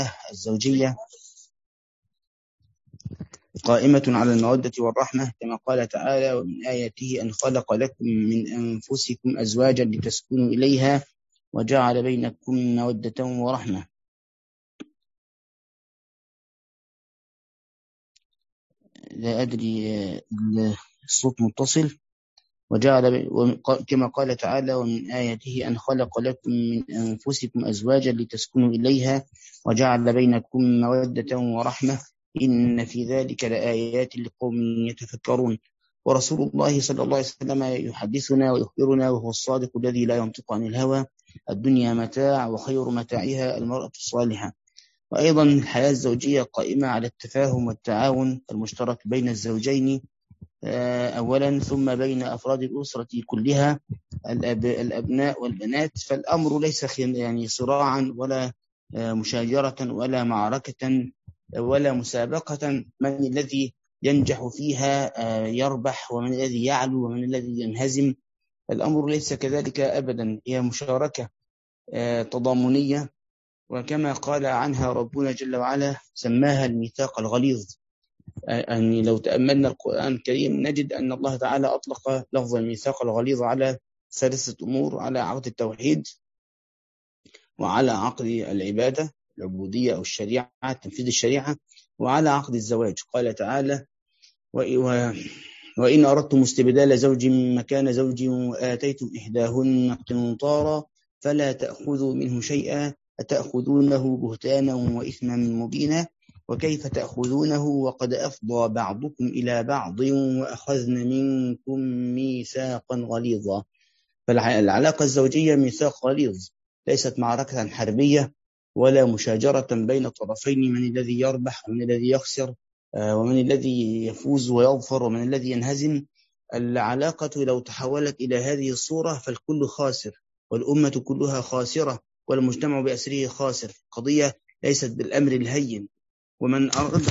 الزوجية قائمة على المودة والرحمة كما قال تعالى: ومن آياته أن خلق لكم من أنفسكم أزواجا لتسكنوا إليها وجعل بينكم مودة ورحمة. لا أدري الصوت متصل. كما قال تعالى: ومن آياته أن خلق لكم من أنفسكم أزواجا لتسكنوا إليها وجعل بينكم مودة ورحمة إن في ذلك لآيات لقوم يتفكرون. ورسول الله صلى الله عليه وسلم يحدثنا ويخبرنا وهو الصادق الذي لا ينطق عن الهوى: الدنيا متاع وخير متاعها المرأة الصالحة. وأيضا الحياة الزوجية قائمة على التفاهم والتعاون المشترك بين الزوجين أولا، ثم بين أفراد الأسرة كلها الأبناء والبنات. فالأمر ليس صراعا ولا مشاجرة ولا معركة ولا مسابقة من الذي ينجح فيها يربح ومن الذي يعلو ومن الذي ينهزم. الأمر ليس كذلك أبدا، هي مشاركة تضامنية، وكما قال عنها ربنا جل وعلا سماها الميثاق الغليظ. يعني لو تأملنا القرآن الكريم نجد أن الله تعالى أطلق لفظ الميثاق الغليظ على ثلاثة أمور: على عقد التوحيد، وعلى عقد العبادة العبودية أو الشريعة تنفيذ الشريعة، وعلى عقد الزواج. قال تعالى: وإن أردتم استبدال زوج مكان زوج وآتيتم إحداهن قنطارا فلا تأخذوا منه شيئا أتأخذونه بهتانا وإثما مبينا وكيف تأخذونه وقد أفضى بعضكم إلى بعض وأخذن منكم ميثاقا غليظا. فالعلاقة الزوجية ميثاق غليظ، ليست معركة حربية ولا مشاجرة بين طرفين من الذي يربح ومن الذي يخسر ومن الذي يفوز ويظفر ومن الذي ينهزم. العلاقة لو تحولت إلى هذه الصورة فالكل خاسر والأمة كلها خاسرة والمجتمع بأسره خاسر. قضية ليست بالأمر الهين. ومن أراد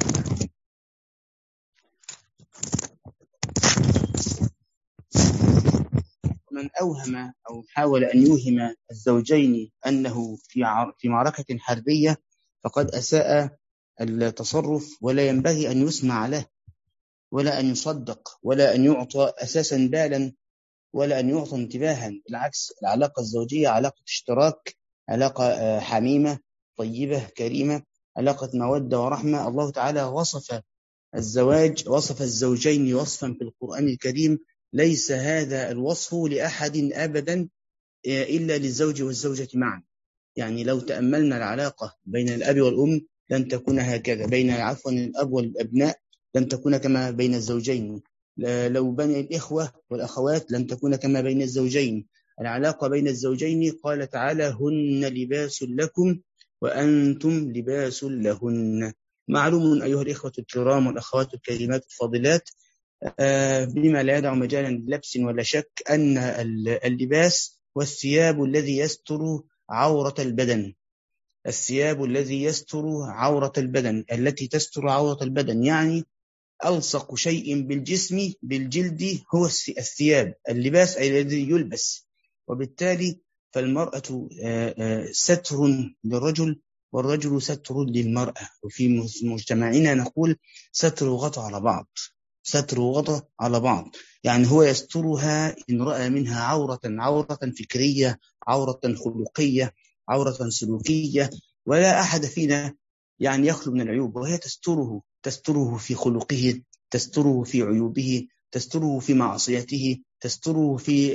من أوهم أو حاول أن يوهم الزوجين أنه في معركة حربية فقد أساء التصرف، ولا ينبغي أن يسمع له ولا أن يصدق ولا أن يعطى أساسا بالا ولا أن يعطى انتباها. بالعكس، العلاقة الزوجية علاقة اشتراك، علاقة حميمة طيبة كريمة، علاقة مودة ورحمة. الله تعالى وصف الزوجين وصفا في القرآن الكريم ليس هذا الوصف لأحد أبدا إلا للزوج والزوجة معا. يعني لو تأملنا العلاقة بين الأب والأم لن تكون هكذا، بين الأب والأبناء لن تكون كما بين الزوجين، لو بين الإخوة والأخوات لن تكون كما بين الزوجين. العلاقة بين الزوجين قال تعالى: هن لباس لكم وأنتم لباس لهن. معلوم أيها الإخوة الكرام والأخوات الكريمات الفاضلات بما لا يدع مجالا للبس ولا شك أن اللباس والثياب الذي يستر عورة البدن، الثياب الذي يستر عورة البدن، التي تستر عورة البدن، يعني ألصق شيء بالجسم بالجلد هو الثياب، اللباس أي الذي يلبس. وبالتالي فالمرأة ستر للرجل والرجل ستر للمرأة. وفي مجتمعنا نقول ستر وغطى على بعض، ستر وغطى على بعض، يعني هو يسترها إن رأى منها عورة فكرية، عورة خلقية، عورة سلوكية، ولا أحد فينا يعني يخلو من العيوب، وهي تستره في خلقه، تستره في عيوبه، تستره في معصيته، تستره في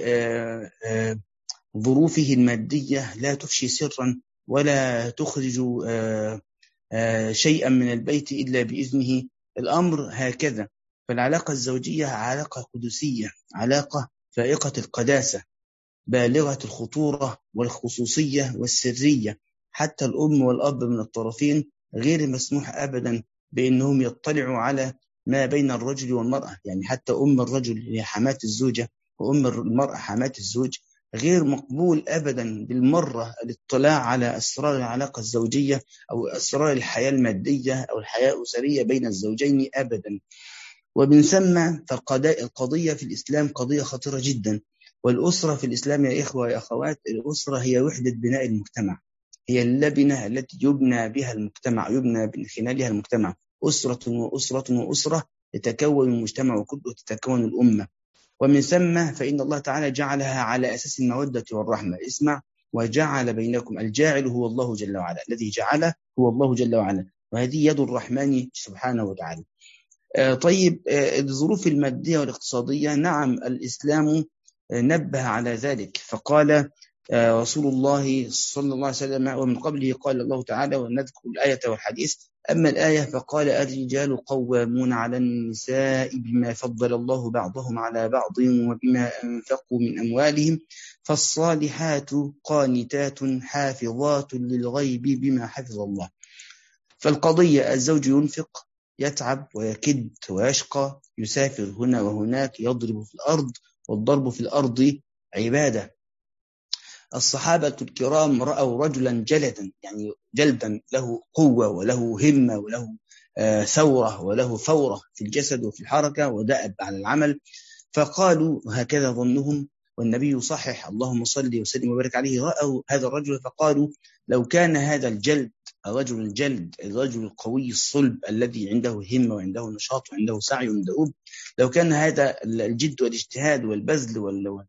ظروفه المادية، لا تفشي سرا ولا تخرج شيئا من البيت إلا بإذنه. الأمر هكذا. فالعلاقة الزوجية علاقة قدسية، علاقة فائقة القداسة، بالغة الخطورة والخصوصية والسرية. حتى الأم والأب من الطرفين غير مسموح أبدا بأنهم يطلعوا على ما بين الرجل والمرأة. يعني حتى أم الرجل هي حماة الزوجة وأم المرأة حماة الزوج، غير مقبول أبدا بالمرة الاطلاع على أسرار العلاقة الزوجية أو أسرار الحياة المادية أو الحياة الأسرية بين الزوجين أبدا. ومن ثم فالقضية في الإسلام قضية خطيرة جدا. والأسرة في الإسلام يا إخوة يا أخوات، الأسرة هي وحدة بناء المجتمع، هي اللبنة التي يبنى بها المجتمع، يبنى من خلالها المجتمع. أسرة وأسرة وأسرة يتكون المجتمع كله، تتكون الأمة. ومن ثم فإن الله تعالى جعلها على أساس المودة والرحمة. اسمع: وجعل بينكم، الجاعل هو الله جل وعلا، الذي جعله هو الله جل وعلا، وهذه يد الرحمن سبحانه وتعالى. طيب، الظروف المادية والاقتصادية، نعم الإسلام نبه على ذلك، فقال رسول الله صلى الله عليه وسلم، ومن قبله قال الله تعالى، ونذكر الآية والحديث. أما الآية فقال: الرجال قوامون على النساء بما فضل الله بعضهم على بعض وبما أنفقوا من أموالهم، فالصالحات قانتات حافظات للغيب بما حفظ الله. فالقضية: الزوج ينفق، يتعب ويكد ويشقى، يسافر هنا وهناك، يضرب في الأرض، والضرب في الأرض عبادة. الصحابة الكرام رأوا رجلا جلدا، يعني جلدا له قوة وله همة وله ثورة وله فورة في الجسد وفي الحركة ودأب على العمل، فقالوا هكذا ظنهم، والنبي صحح اللهم صل وسلم وبارك عليه، رأوا هذا الرجل فقالوا: لو كان هذا الجلد، الرجل الجلد، الرجل القوي الصلب الذي عنده همة وعنده نشاط وعنده سعي وعنده لو كان هذا الجد والاجتهاد والبذل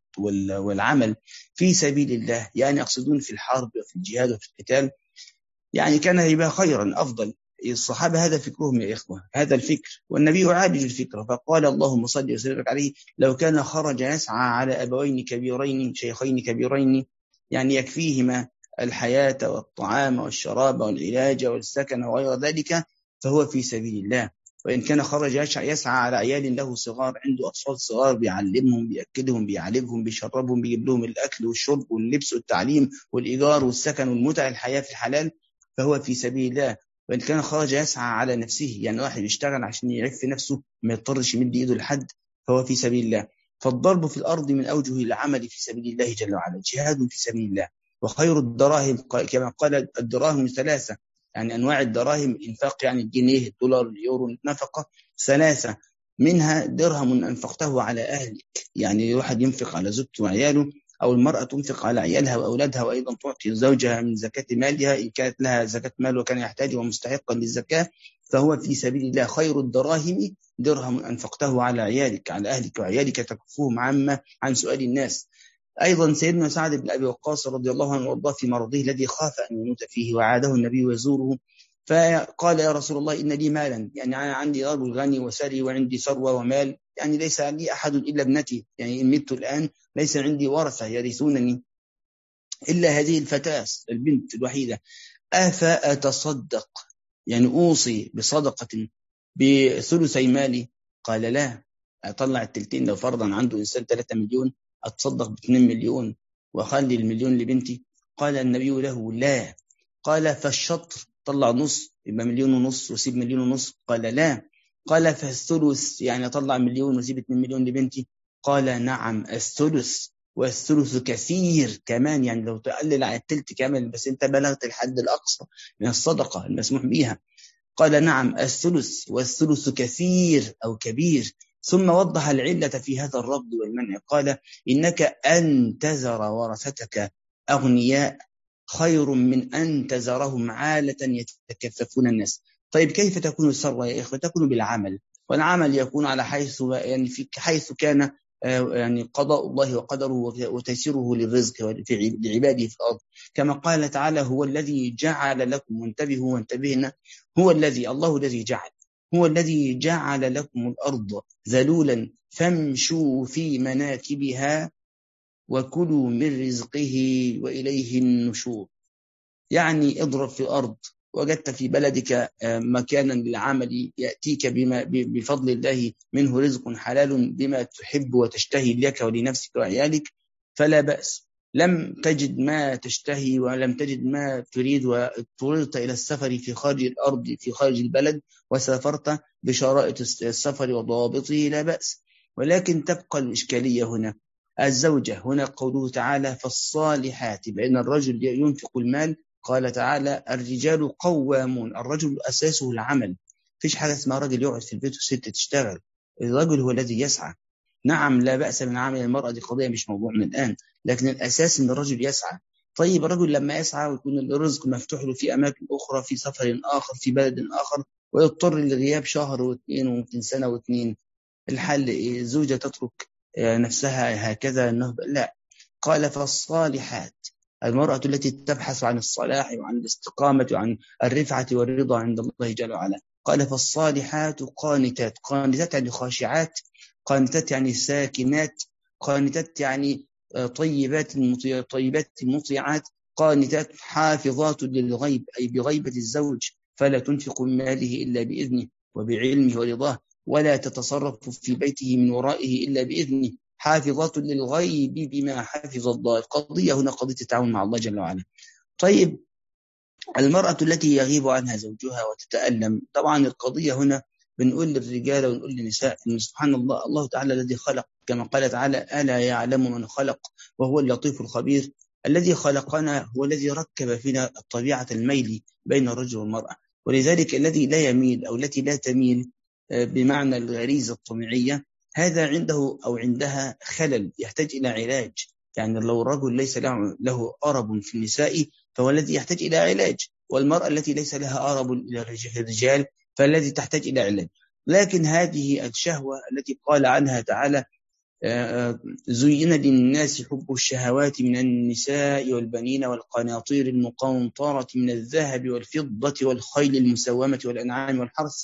والعمل في سبيل الله، يعني يقصدون في الحرب وفي الجهاد وفي القتال، يعني كان يبقى خيرا أفضل. الصحابة هذا فكرهم يا إخوة، هذا الفكر، والنبي يعالج الفكرة، فقال اللهم صل وسلم عليه: لو كان خرج يسعى على أبوين كبيرين شيخين كبيرين، يعني يكفيهما الحياة والطعام والشراب والعلاج والسكن وغير ذلك، فهو في سبيل الله. وإن كان خرج يسعى على عيال له صغار، عنده أطفال صغار، بيعلمهم، بيأكلهم، بيعالجهم، بيشربهم، بيجيب لهم الأكل والشرب واللبس والتعليم والإيجار والسكن والمتع، الحياة في الحلال، فهو في سبيل الله. وإن كان خرج يسعى على نفسه، يعني واحد يشتغل عشان يعف نفسه ما يضطرش يمد إيده لحد، فهو في سبيل الله. فالضرب في الأرض من أوجه العمل في سبيل الله جل وعلا، جهاد في سبيل الله. وخير الدراهم كما قال: الدراهم ثلاثة، يعني أنواع الدراهم الإنفاق، يعني الجنيه، الدولار، اليورو، النفقة ثلاثة، منها درهم أنفقته على أهلك، يعني واحد ينفق على زوجته وعياله، أو المرأة تنفق على عيالها وأولادها، وأيضا تعطي زوجها من زكاة مالها إن كانت لها زكاة مال وكان يحتاج ومستحقا للزكاة، فهو في سبيل الله. خير الدراهم درهم أنفقته على عيالك، على أهلك وعيالك، تكفوهم عن سؤال الناس. أيضا سيدنا سعد بن أبي وقاص رضي الله عنه وارضاه في مرضه الذي خاف أن يموت فيه، وعاده النبي يزوره، فقال: يا رسول الله، إن لي مالا، يعني أنا عندي رجل غني وسري وعندي ثروة ومال، يعني ليس لي أحد إلا ابنتي، يعني إن مت الآن ليس عندي ورثة يرثونني إلا هذه الفتاة البنت الوحيدة، أفأتصدق، يعني أوصي بصدقة بثلثي مالي؟ قال: لا. أطلع التلتين، لو فرضا عنده إنسان 3 مليون أتصدق ب2 مليون وأخلي المليون لبنتي؟ قال النبي له: لا. قال: فالشطر، طلع نص، يبقى 1.5 مليون وسيب 1.5 مليون؟ قال: لا. قال: فالثلث، يعني أطلع 1 مليون وسيب 2 مليون لبنتي؟ قال: نعم الثلث، والثلث كثير كمان، يعني لو تقلل على التلت كامل، بس انت بلغت الحد الأقصى من الصدقة المسموح بها. قال: نعم الثلث، والثلث كثير أو كبير. ثم وضح العلة في هذا الرفض والمنع، قال: إنك أن تذر ورثتك أغنياء خير من أن تذرهم عالة يتكففون الناس. طيب، كيف تكون الثروة يا إخوة؟ تكون بالعمل، والعمل يكون على حيث كان يعني قضاء الله وقدره وتيسيره للرزق لعباده في الأرض، كما قال تعالى: هو الذي جعل لكم، وانتبهوا وانتبهنا، الله الذي جعل لكم الأرض ذلولا فامشوا في مناكبها وكلوا من رزقه وإليه النشور. يعني اضرب في الأرض، وجدت في بلدك مكانا للعمل يأتيك بفضل الله منه رزق حلال بما تحب وتشتهي لك ولنفسك وعيالك، فلا بأس. لم تجد ما تشتهي ولم تجد ما تريد، واضطررت إلى السفر في خارج الأرض، في خارج البلد، وسافرت بشرائط السفر وضوابطه، لا بأس. ولكن تبقى الإشكالية هنا، الزوجة. هنا قوله تعالى: فالصالحات، بأن الرجل ينفق المال. قال تعالى: الرجال قوامون، الرجل أساسه العمل، فيش حاجة اسمها راجل يقعد في البيت والست تشتغل، الرجل هو الذي يسعى. نعم لا بأس من عمل المرأة، دي قضية مش موضوع من الآن، لكن الأساس أن الرجل يسعى. طيب الرجل لما يسعى ويكون الرزق مفتوح له في أماكن أخرى، في سفر آخر، في بلد آخر، ويضطر لغياب شهر واثنين وممكن سنة واثنين، الحل إيه؟ الزوجة تترك نفسها هكذا النهب؟ لا. قال فالصالحات، المرأة التي تبحث عن الصلاح وعن الاستقامة وعن الرفعة والرضا عند الله جل وعلا، قال فالصالحات قانتات. قانتات يعني خاشعات، قانتات يعني ساكنات، قانتات يعني طيبات مطيعات، قانتات حافظات للغيب أي بغيبة الزوج، فلا تنفق من ماله إلا بإذنه وبعلمه ورضاه، ولا تتصرف في بيته من ورائه إلا بإذنه، حافظات للغيب بما حفظ الله. القضية هنا قضية التعاون مع الله جل وعلا. طيب المرأة التي يغيب عنها زوجها وتتألم، طبعا القضية هنا بنقول للرجال ونقول للنساء إن سبحان الله، الله تعالى الذي خلق كما قال تعالى ألا يعلم من خلق وهو اللطيف الخبير. الذي خلقنا هو الذي ركب فينا الطبيعة الميل بين الرجل والمرأة، ولذلك الذي لا يميل أو التي لا تميل بمعنى الغريزة الطبيعية، هذا عنده أو عندها خلل يحتاج إلى علاج. يعني لو الرجل ليس له أرب في النساء فهو الذي يحتاج إلى علاج، والمرأة التي ليس لها أرب إلى الرجال فالذي تحتاج إلى علاج. لكن هذه الشهوة التي قال عنها تعالى زين للناس حب الشهوات من النساء والبنين والقناطير المقنطرة من الذهب والفضة والخيل المسومة والأنعام والحرث،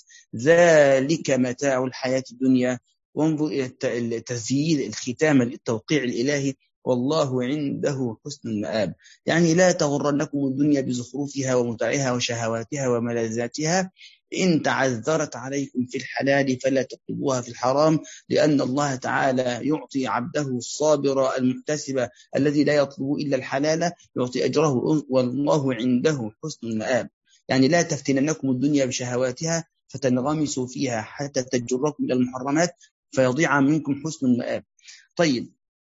ذلك متاع الحياة الدنيا، وانظر إلى التزيين الختام التوقيع الإلهي، والله عنده حسن المآب. يعني لا تغرنكم الدنيا بزخرفها ومتعها وشهواتها وملذاتها، إن تعذرت عليكم في الحلال فلا تطلبوها في الحرام، لأن الله تعالى يعطي عبده الصابر المحتسب الذي لا يطلب إلا الحلال يعطي أجره، والله عنده حسن المآب. يعني لا تفتننكم الدنيا بشهواتها فتنغمسوا فيها حتى تجركم إلى المحرمات فيضيع منكم حسن المآب. طيب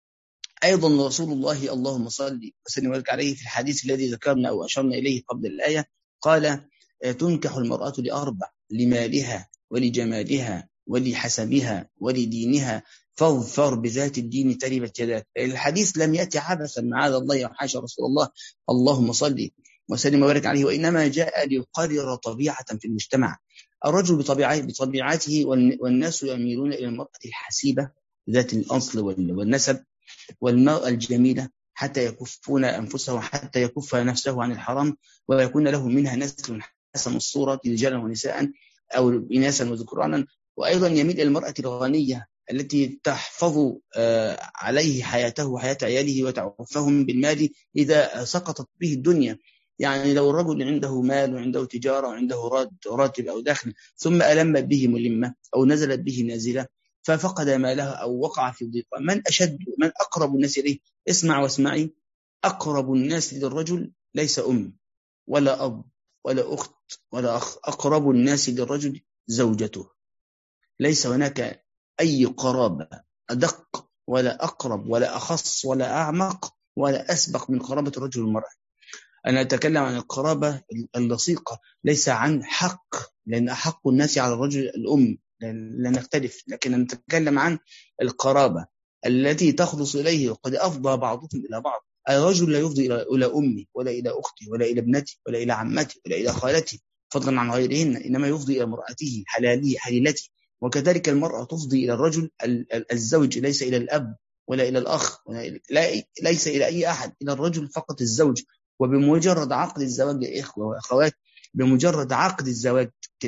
أيضا رسول الله اللهم صل وسلم وبارك عليه في الحديث الذي ذكرنا أو أشرنا إليه قبل الآية قال تنكح المرأة لأربع: لمالها ولجمالها ولحسبها ولدينها فاظفر بذات الدين تربت يداك. الحديث لم يأتي عبثا معاذ الله وحاشا رسول الله اللهم صل وسلم وبارك عليه، وإنما جاء ليقرر طبيعة في المجتمع. الرجل بطبيعته والناس يميلون إلى المرأة الحسيبة ذات الأصل والنسب، والمرأة الجميلة حتى يكفون أنفسهم، حتى يكف نفسه عن الحرام ويكون له منها نسل حسن الصورة رجالا ونساء أو إناثا وذكرانا. وأيضا يميل إلى المرأة الغنية التي تحفظ عليه حياته وحياة عياله وتعفهم بالمال إذا سقطت به الدنيا. يعني لو الرجل عنده مال وعنده تجارة وعنده راتب أو دخل ثم ألم به ملمة أو نزلت به نازلة ففقد ماله أو وقع في ضيقة، من أقرب الناس إليه؟ اسمع واسمعي، أقرب الناس للرجل ليس أم ولا أب ولا أخت ولا أخ، أقرب الناس للرجل زوجته. ليس هناك أي قرابة أدق ولا أقرب ولا أخص ولا أعمق ولا أسبق من قرابة الرجل والمرأة. أنا أتكلم عن القرابة اللصيقة، ليس عن حق، لأن أحق الناس على الرجل الأم، لا نختلف، لكن نتكلم عن القرابة التي تخلص إليه. وقد أفضى بعضكم إلى بعض، الرجل لا يفضي إلى أمي ولا إلى أختي ولا إلى ابنتي ولا إلى عمتي ولا إلى خالتي فضلا عن غيرهن، إنما يفضي إلى امرأته حليلته. وكذلك المرأة تفضي إلى الرجل الزوج، ليس إلى الأب ولا إلى الأخ ليس إلى أي أحد، إلى الرجل فقط الزوج. وبمجرد عقد الزواج يا إخوة وأخوات، بمجرد عقد الزواج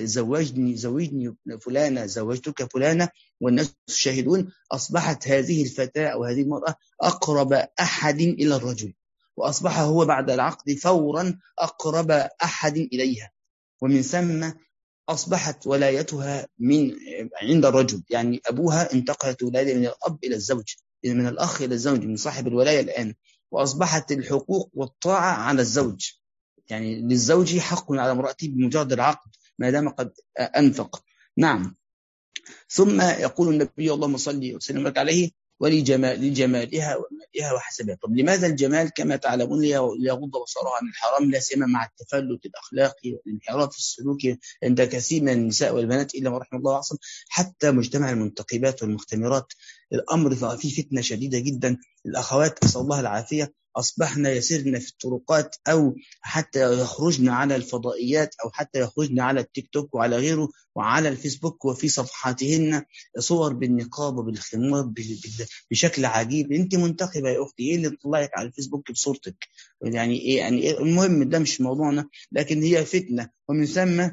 زوجني فلانة، زوجتك فلانة، والناس شاهدون، أصبحت هذه الفتاة أو هذه المرأة أقرب أحد إلى الرجل، وأصبح هو بعد العقد فورا أقرب أحد إليها، ومن ثم أصبحت ولايتها عند الرجل. يعني أبوها انتقلت ولاية من الأب إلى الزوج، من الأخ إلى الزوج، من صاحب الولاية الآن، وأصبحت الحقوق والطاعة على الزوج. يعني للزوج حق على امرأته بمجرد العقد ما دام قد أنفق. نعم. ثم يقول النبي اللهم صل وسلم وبارك عليه لجمالها ومالها وحسبها. طب لماذا الجمال؟ كما تعلمون ليغض بصرها عن الحرام، لا سيما مع التفلت الأخلاقي والانحراف السلوكي عند كثير من النساء والبنات إلا ما رحم الله وعصم. حتى مجتمع المنتقبات والمختمرات الأمر فيه فتنة شديدة جدا. الأخوات أسأل الله العافية أصبحنا يسيرنا في الطرقات أو حتى يخرجنا على الفضائيات أو حتى يخرجنا على التيك توك وعلى غيره وعلى الفيسبوك وفي صفحاتهن صور بالنقاب وبالخمار بشكل عجيب. أنت منتقبة يا أختي، إيه اللي طلعك على الفيسبوك بصورتك؟ يعني إيه يعني إيه؟ المهم ده مش موضوعنا، لكن هي فتنة ومن ثم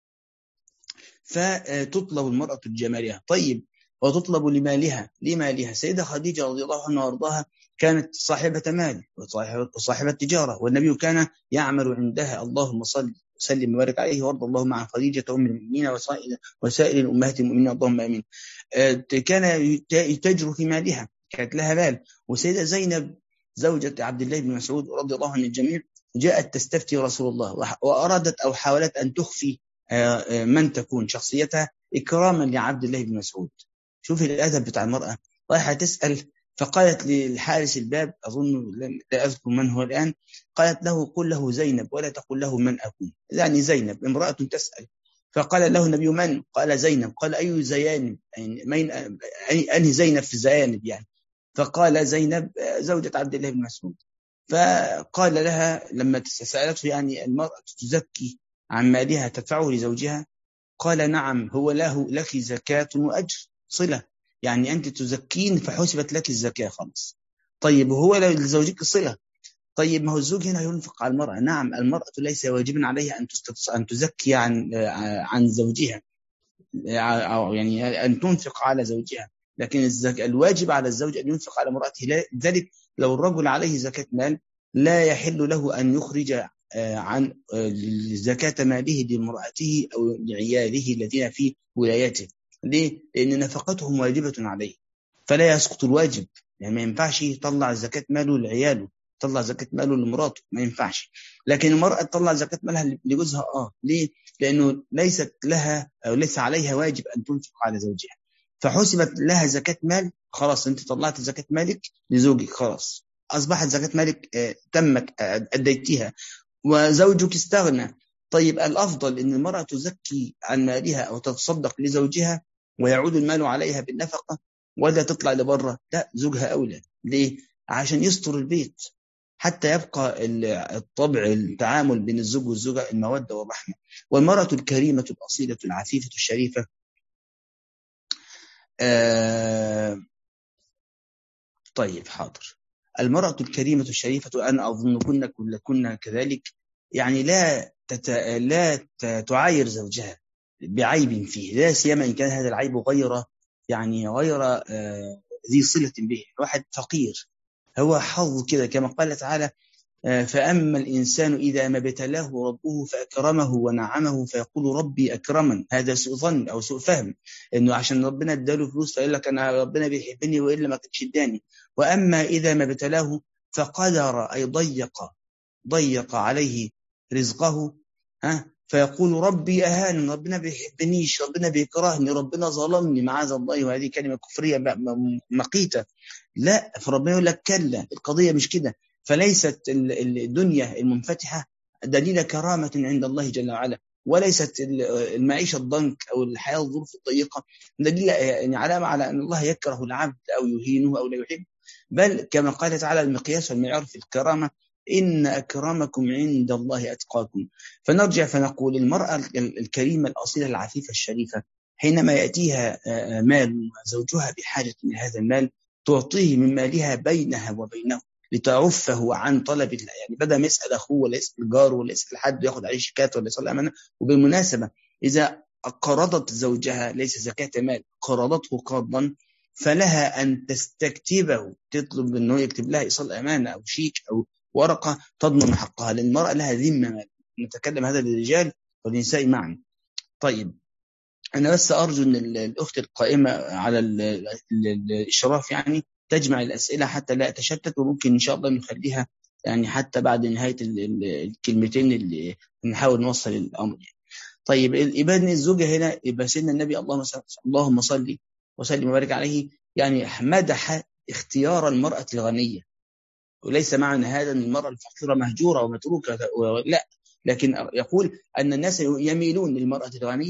فتطلب المرأة لجمالها. طيب وتطلب لمالها. سيدة خديجة رضي الله عنها وارضاها كانت صاحبة مال وصاحبة تجارة، والنبي كان يعمل عندها. اللهم صل وسلم وبارك عليه وارض اللهم عن خديجة أم المؤمنين وسائر الأمهات المؤمنين اللهم آمين. كان يتاجر في مالها، كانت لها مال. وسيدة زينب زوجة عبد الله بن مسعود رضي الله عن الجميع جاءت تستفتي رسول الله وأرادت أو حاولت أن تخفي من تكون شخصيتها إكراما لعبد الله بن مسعود. شوف الأدب بتاع المرأة، رايحة تسأل فقالت للحارس الباب، أظن لا أذكر من هو الآن، قالت له قل له زينب ولا تقل له من أكون، يعني زينب امرأة تسأل. فقال له النبي من؟ قال زينب. قال أي زيانب؟ يعني أنهي زينب في زيانب يعني؟ فقال زينب زوجة عبد الله بن مسعود. فقال لها لما سألته يعني المرأة تزكي عن مالها تدفعه لزوجها؟ قال نعم، هو لك زكاة وأجر صلة، يعني أنت تزكين فحسبت لك الزكاة خلاص. طيب وهو لزوجك صلة. طيب ما هو الزوج هنا ينفق على المرأة. نعم المرأة ليس واجبا عليها أن تزكي عن زوجها، يعني أن تنفق على زوجها، لكن الواجب على الزوج أن ينفق على امرأته. لذلك لو الرجل عليه زكاة مال لا يحل له أن يخرج عن زكاة ماله لامرأته أو لعياله الذين في ولايته. ليه؟ لأن نفقتهم واجبة عليه فلا يسقط الواجب. يعني ما ينفعش يطلع زكاة ماله لعياله، يطلع زكاة ماله لمراته، ما ينفعش. لكن المرأة تطلع زكاة مالها لجوزها. ليه؟ لأنه ليست لها أو ليس عليها واجب أن تنفق على زوجها، فحسبت لها زكاة مال. خلاص أنت طلعت زكاة مالك لزوجك، خلاص أصبحت زكاة مالك تمت أديتها وزوجك استغنى. طيب الأفضل أن المرأة تزكي عن مالها أو تتصدق لزوجها ويعود المال عليها بالنفقة، ولا تطلع لبره؟ لا، زوجها أولى. ليه؟ عشان يستر البيت حتى يبقى الطبع التعامل بين الزوج والزوجة المودة والرحمة. والمرأة الكريمة الأصيلة العفيفة الشريفة طيب حاضر. المرأة الكريمة الشريفة أنا أظن كنا كذلك، يعني لا تعاير زوجها بعيب فيه، لا سيما إن كان هذا العيب غير ذي صلة به. واحد فقير هو حظ كده كما قال تعالى فأما الإنسان إذا ما ابتلاه ربه فأكرمه ونعمه فيقول ربي أكرمن. هذا سوء ظن أو سوء فهم، إنه عشان ربنا اداله فلوس فيقول لك أنا ربنا بيحبني وإلا ما كانش اداني. وأما إذا ما ابتلاه فقدر أي ضيق عليه رزقه فيقول ربي أهان، ربنا بيحبنيش، ربنا بيكرهني، ربنا ظلمني معاذ الله، وهذه كلمة كفرية مقيتة. لا، فربنا يقول لك كلا، القضية مش كده. فليست الدنيا المنفتحة دليل كرامة عند الله جل وعلا، وليست المعيشة الضنك أو الحياة الظروف الضيقة دليل يعني علامة على أن الله يكره العبد أو يهينه أو لا يحب. بل كما قال تعالى المقياس والمعيار في الكرامة إن أكرمكم عند الله أتقاكم. فنرجع فنقول المرأة الكريمة الأصيلة العفيفة الشريفة حينما يأتيها مال وزوجها بحاجة من هذا المال تعطيه من مالها بينها وبينه لتعفه عن طلب الله. يعني بدل ما يسأل أخوه ولا يسأل جاره ولا يسأل حد ياخد عليه شيكات ولا يصلي أمانة. وبالمناسبة إذا قرضت زوجها ليس زكاة مال، قرضته قرضا، فلها أن تستكتبه، تطلب أنه يكتب لها إيصال أمانة أو شيك أو ورقة تضمن حقها، لأن المرأة لها ذمة مال. نتكلم هذا للرجال والنساء معا. طيب أنا بس أرجو أن الأخت القائمة على الإشراف يعني تجمع الأسئلة حتى لا أتشتت، وممكن إن شاء الله نخليها يعني حتى بعد نهاية الكلمتين اللي نحاول نوصل الأمر يعني. طيب إبادة الزوجة هنا يبقى سيدنا النبي اللهم صل وسلم وبارك عليه يعني مدح اختيار المرأة الغنية، وليس معنى هذا أن المرأة الفقيرة مهجورة ومتروكة، لا، لكن يقول أن الناس يميلون للمرأة الغنية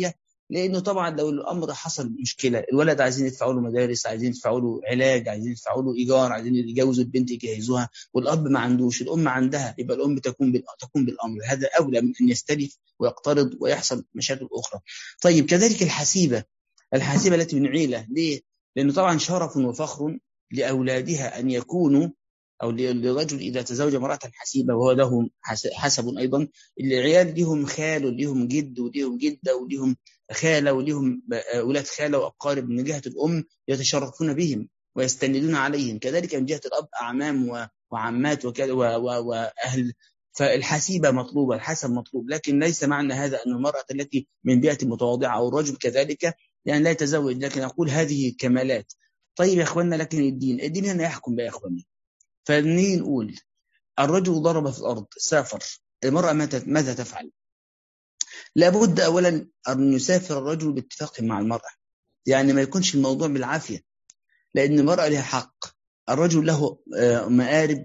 لانه طبعا لو الامر حصل مشكله، الولد عايزين يدفعوا له مدارس، عايزين يدفعوا له علاج، عايزين يدفعوا له ايجار، عايزين يجوزوا البنت يجهزوها، والاب ما عندوش، الام عندها، يبقى الام تكون بالامر، هذا اولى من ان يستلف ويقترض ويحصل مشاكل اخرى. طيب كذلك الحاسبه التي من عيله، ليه؟ لانه طبعا شرف وفخر لاولادها ان يكونوا، او للرجل اذا تزوج امراه حسيبه وهو له حسب ايضا، العيال لهم خال ولهم جد ولهم جده ولهم خاله ولهم اولاد خاله واقارب من جهه الام يتشرفون بهم ويستندون عليهم، كذلك من جهه الاب اعمام وعمات واهل. فالحسيبه مطلوبه، الحسب مطلوب، لكن ليس معنى هذا ان المراه التي من بيئه متواضعه او الرجل كذلك يعني لا يتزوج، لكن اقول هذه كمالات. طيب يا اخواننا، لكن الدين هنا يحكم بقى يا اخواننا. فنيجي نقول الرجل ضرب في الارض، سافر، المراه ماذا تفعل؟ لابد اولا ان يسافر الرجل باتفاق مع المراه، يعني ما يكونش الموضوع بالعافيه، لان المراه لها حق، الرجل له مآرب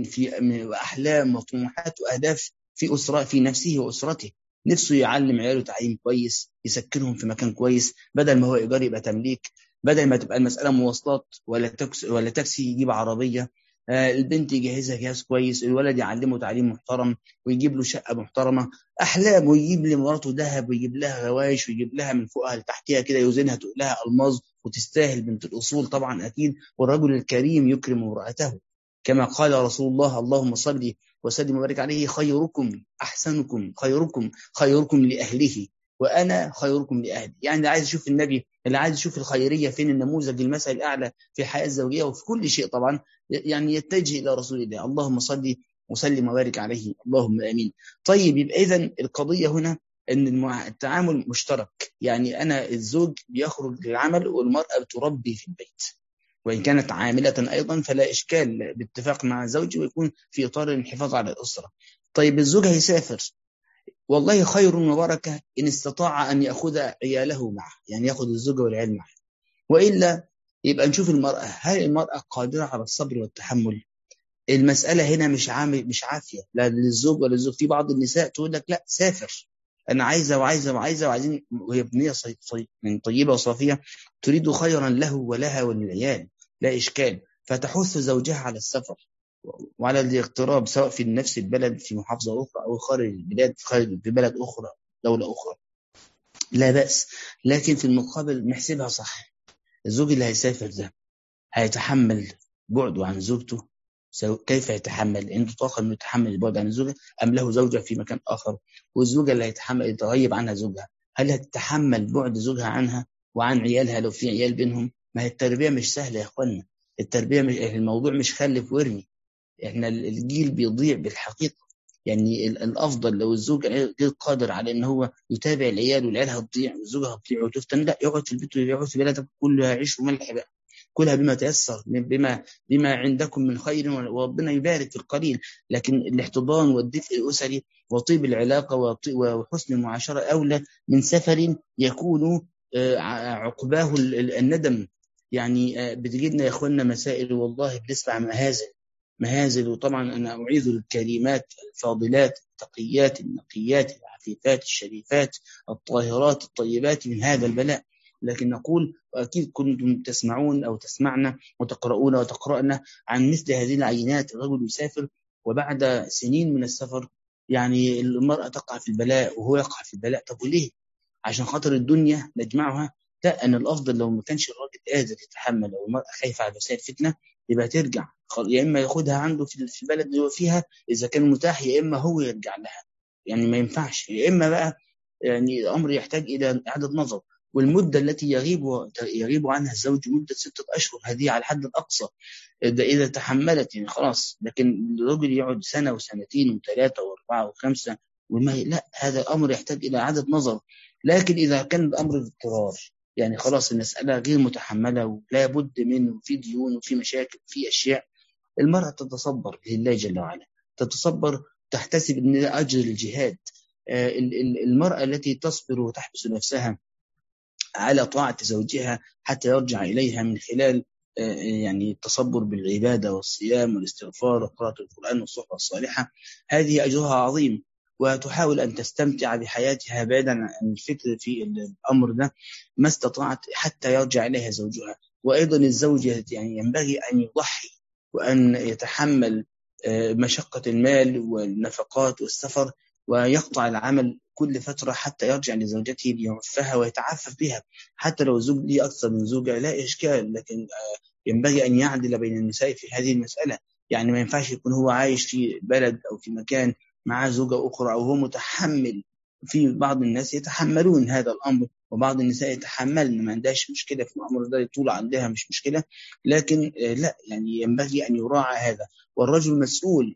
في احلام وطموحات واهداف في اسره، في نفسه واسرته، نفسه يعلم عياله تعليم كويس، يسكنهم في مكان كويس، بدل ما هو ايجار يبقى تمليك، بدل ما تبقى المساله مواصلات ولا تاكسي يجيب عربيه. البنت يجهزها جهاز كويس، الولد يعلمه تعليم محترم ويجيب له شقه محترمه، احلام، ويجيب لمراته ذهب ويجيب لها غوايش ويجيب لها من فوقها لتحتها كده يوزنها تقول لها الماظ، وتستاهل بنت الاصول طبعا اكيد. والرجل الكريم يكرم امراته، كما قال رسول الله اللهم صل وسلم وبارك عليه: خيركم احسنكم، خيركم لاهله، وانا خيركم لاهلي. يعني اللي عايز يشوف النبي، اللي عايز يشوف الخيريه فين، النموذج المثل الاعلى في الحياه الزوجيه وفي كل شيء طبعا، يعني يتجه الى رسول الله، اللهم صل وسلم وبارك عليه، اللهم امين. طيب يبقى اذا القضيه هنا ان التعامل مشترك، يعني انا الزوج بيخرج للعمل والمراه بتربي في البيت، وان كانت عامله ايضا فلا اشكال باتفاق مع زوجي ويكون في اطار الحفاظ على الاسره. طيب الزوج هيسافر، والله خير وبركه ان استطاع ان ياخذ عياله معه، يعني ياخذ الزوجه والعيال معه، والا يبقى نشوف المراه، هل المراه قادره على الصبر والتحمل؟ المسألة هنا مش عافية لا للزوج ولا للزوج. في بعض النساء تقول لك لا سافر، أنا عايزة وعايزة وعايزة وعايزين، وهي بنية من طيبة وصافية تريد خيرا له ولها وللعيال، لا إشكال، فتحث زوجها على السفر وعلى الاغتراب، سواء في نفس البلد في محافظة أخرى أو خارج البلاد في بلد أخرى، دولة أخرى، لا بأس. لكن في المقابل نحسبها صح، الزوج اللي هيسافر ده هيتحمل بعده عن زوجته؟ كيف يتحمل؟ عنده طاقة انه يتحمل البعد عن الزوجة، ام له زوجة في مكان اخر؟ والزوجة اللي هيتحمل يتغيب عنها زوجها، هل هتتحمل بعد زوجها عنها وعن عيالها لو في عيال بينهم؟ ما هي التربية مش سهلة يا اخوانا، التربية مش الموضوع، مش خلف وارمي، احنا الجيل بيضيع بالحقيقة. يعني الافضل لو الزوج غير قادر على ان هو يتابع العيال، والعيال هتضيع والزوجة هتضيع وتفتن، لا يقعد في البيت ويقعد في بلدك كلها عيش وملح بقى، كلها بما تيسر، بما عندكم من خير، وربنا يبارك في القليل. لكن الاحتضان والدفء الأسري وطيب العلاقة وحسن المعاشرة أولى من سفر يكون عقباه الندم. يعني بتجينا يا اخوانا مسائل والله بنسمع مهازل. وطبعا انا اعيذ الكريمات الفاضلات التقيات النقيات العفيفات الشريفات الطاهرات الطيبات من هذا البلاء. لكن نقول، واكيد كنتم تسمعون او تسمعنا وتقرؤون وتقرأنا عن مثل هذه العينات، الرجل يسافر وبعد سنين من السفر يعني المرأة تقع في البلاء وهو يقع في البلاء. طب وليه؟ عشان خاطر الدنيا نجمعها؟ لا، أن الأفضل لو ما كانش الراجل قادر يتحمل أو المرأة خايفة على وسائل فتنة يبقى ترجع، يا إما ياخدها عنده في البلد اللي هو فيها إذا كان متاح، يا إما هو يرجع لها، يعني ما ينفعش، يا إما بقى يعني الأمر يحتاج إلى إعادة نظر. والمدة التي يغيب عنها الزوج مدة 6 أشهر، هذه على الحد الأقصى، ده إذا تحملت يعني خلاص. لكن الرجل يقعد سنة وسنتين وثلاثة وأربعة وخمسة وما لا، هذا أمر يحتاج إلى إعادة نظر. لكن إذا كان الأمر اضطرار، يعني خلاص المسألة غير متحملة ولا بد منه، في ديون وفي مشاكل وفي أشياء، المرأة تتصبر لله جل وعلا، تتصبر، تحتسب أن أجر الجهاد. المرأة التي تصبر وتحبس نفسها على طاعة زوجها حتى يرجع إليها من خلال يعني التصبر بالعبادة والصيام والاستغفار وقراءة القرآن والصحبة الصالحة، هذه أجرها عظيم. وتحاول أن تستمتع بحياتها بعيدا عن الفكر في الأمر ده ما استطاعت حتى يرجع إليها زوجها. وأيضا الزوجة يعني ينبغي أن يضحي وأن يتحمل مشقة المال والنفقات والسفر، ويقطع العمل كل فترة حتى يرجع لزوجته ليوفها ويتعفف بها. حتى لو زوج لي أكثر من زوجة لا إشكال، لكن ينبغي أن يعدل بين النساء في هذه المسألة. يعني ما ينفعش يكون هو عايش في بلد أو في مكان معاه زوجة أخرى أو هو متحمل. في بعض الناس يتحملون هذا الأمر، وبعض النساء يتحملن ما عندهاش مشكلة في الأمر ده، يطول عندها مش مشكلة. لكن لا، يعني ينبغي أن يراعى هذا، والرجل مسؤول